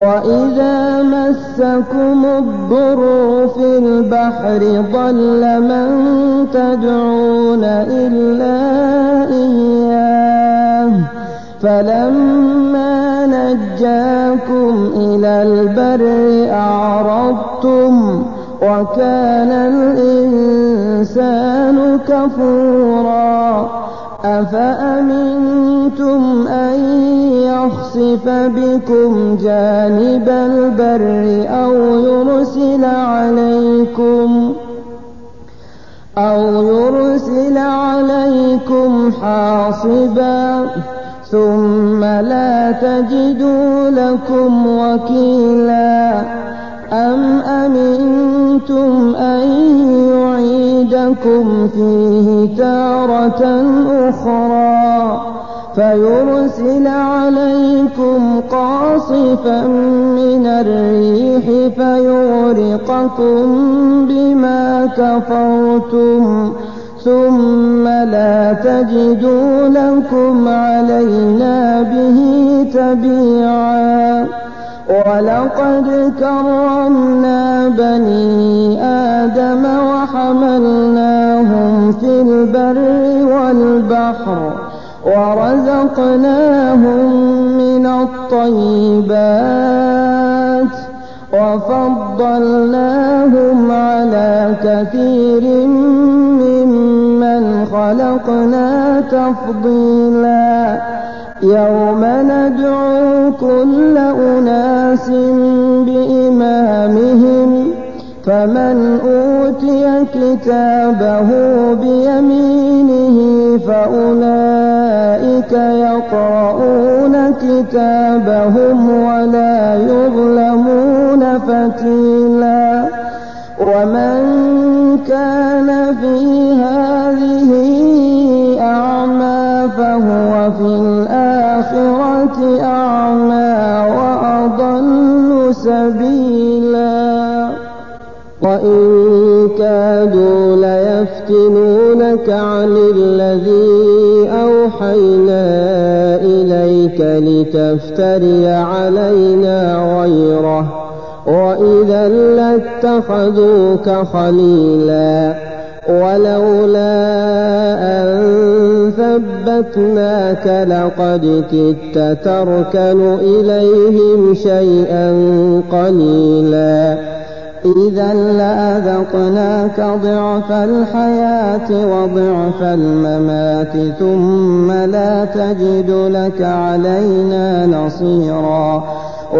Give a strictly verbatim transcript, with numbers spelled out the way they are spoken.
وإذا مسكم الضر في البحر ضل من تدعون إلا إياه فلما نجاكم إلى البر أعرضتم وكان الإنسان كفورا أفأمنتم أن يخسف بكم جانب البر أو يرسل عليكم أو يرسل عليكم حاصبا ثم لا تجدوا لكم وكيلا أم أمنتم أن يعيدكم فيه تارة أخرى فيرسل عليكم قاصفا من الريح فيغرقكم بما كفرتم ثم لا تجدوا لكم علينا به تبيعا ولقد كرمنا بني آدم وحملناهم في البر والبحر ورزقناهم من الطيبات وفضلناهم على كثير ممن خلقنا تفضيلا يوم ندعو كل أناس بإمامهم فمن أوتي كتابه بيمينه فأولئك يقرؤون كتابهم ولا يظلمون فتيلا ومن كان في هذه أعمى فهو في الآخرة أعمى وأضل سبيلا وإن كادوا ليفتنونك عن الذي أوحينا إليك لتفتري علينا غيره وإذا لاتخذوك خليلا ولولا أن ثبتناك لقد كدت تركن إليهم شيئا قليلا إذا لأذقناك ضعف الحياة وضعف الممات ثم لا تجد لك علينا نصيرا